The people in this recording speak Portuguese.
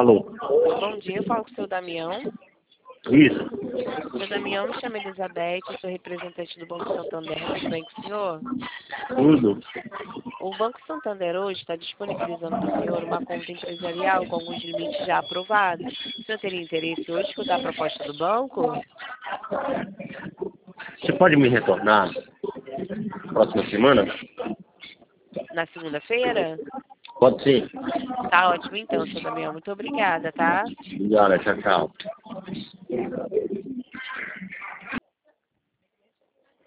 Alô? Bom dia, eu falo com o seu Damião. Isso. Seu Damião, me chama Elizabeth, eu sou representante do Banco Santander, tudo bem com o senhor? Tudo. O Banco Santander hoje está disponibilizando para o senhor uma conta empresarial com alguns limites já aprovados. O senhor teria interesse hoje em escutar a proposta do banco? Você pode me retornar próxima semana? Na segunda-feira? Pode sim. Tá ótimo então, seu Damião. Muito obrigada, tá? Obrigado, tchau, tchau.